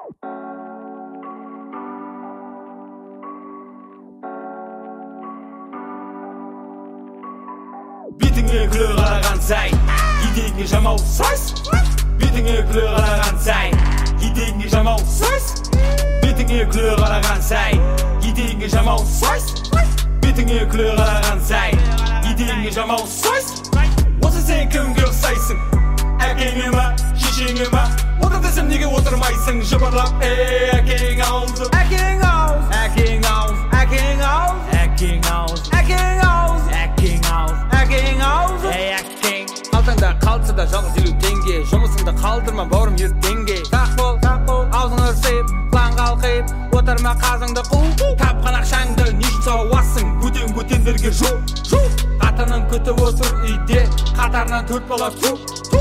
Бетіңе күле қараған сай, етегіңе жамау сөз. Бетіңе күле қараған сай, етегіңе жамау сөз. Бетіңе күле қараған сай, етегіңе жамау сөз. Бетіңе күле қараған сай, етегіңе жамау сөз. Осы сен кімге ұқсайсың? Әкеңе ма, шешеңе ма? Отыр десем неге отырмайсың? Жыбырлап, әкең аузы. Әкең ауыз, Әкең ауыз, әкең ауыз, әкең ауыз, әкең ауыз, әкең ауыз, әкең ауыз. әкең. Қалтаңда қалса да жалғыз 50 теңге, жұмысыңды қалдырма бауырым ертеңге. Сақ бол, аузың ырсиып, құлаң қалқиып, отырма қазыңды қу. Тапқан ақшаңды не үшін сауасың? Бөтендерге жу. Қатының күтіп отыр үйде, қатарынан 4 бала туп.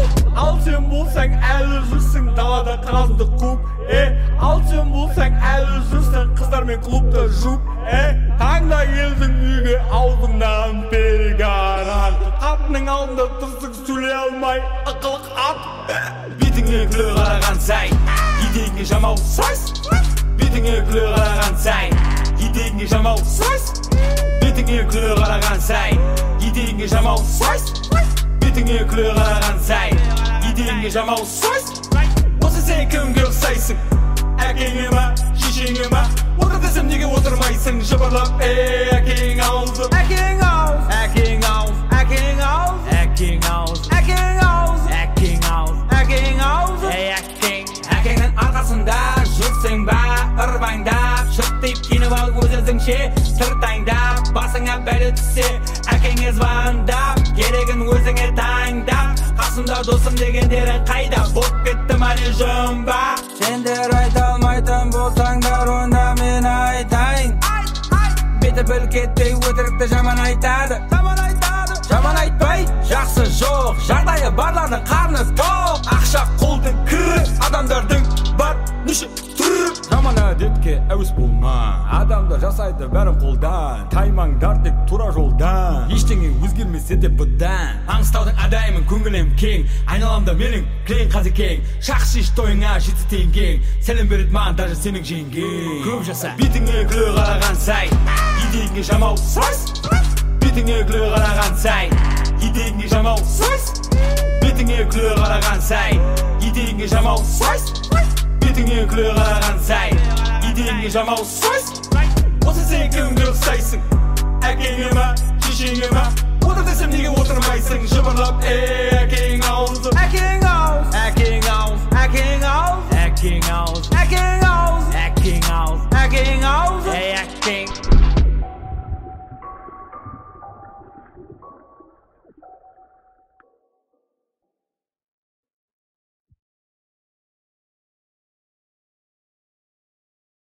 Ал сен болсаң әлі жүрсің далада қазды қуып. Ал сен болсаң әлі жүрсің қыздармен клубта жуып. Таңда келдің үйге аузыңнан переган. Қатының алдында тұрсың сөйлей алмай ықылық ат. Бетіңе күле қараған сай, етегіңе жамау сөз. Бетіңе күле қараған сай, етегіңе жамау сөз. Бетіңе күле қараған сай, етегіңе жамау сөз. Бетіңе күле қараған сай, етегіңе жамау сөз. Осы сен кімге ұқсайсың? Әкеңе ма, шешеңе ма? Отыр десем неге отырмайсың? Жыбырлап, әкең аузы. Әкең ауыз, Әкең ауыз, әкең ауыз, әкең ауыз, әкең ауыз, әкең ауыз, әкең ауыз. әкең. Әкеңнің арқасында жүрсің ба? Ырбаңдап, шырттиып киініп алып өз-өзіңше тыртаңдап, басыңа бәле түссе, әкеңе звондап, керегін өзіңе таңдап, қасымда досым дегендерің қайда? Болып кетті мәне жұмба. Сендер айта алмайтын болсаңдар, онда мен айтайын. Беті білкетпей өтірікті жаман айтады. Жаман айтпай, жақсы жоқ. Жағдайы барлардың қарны тоқ. Ақша қолдың кірі, адамдардың бар неше түрі. Жаман әдетке әуес болма, адамдар жасайды бәрін қолдан. Таймаңдар тек тура жолдан, ештеңе өзгермесе де бұдан. Аңғыстаудың адаймын, көңілім кең, айналамда менің кілең қазекең. Шақ шеш тойыңа жеті теңгең, сәлем береді маған даже сенің жеңгең. Көп жаса. Бетіңе күле қараған сай, етегіңе жамау сөз. Бетіңе күле қараған сай, етегіңе жамау сөз. Бетіңе күле қараған сай, етегіңе жамау сөз. Бетіңе күле қараған сай, етегіңе жамау сөз. Осы сен кімге ұқсайсың? Әкеңе ма, шешеңе ма? Отыр десем неге отырмайсың? Жыбырлап, әкең аузы. Әкең ауыз, Әкең ауыз, әкең ауыз, әкең ауыз, әкең ауыз, әкең ауыз, әкең ауыз.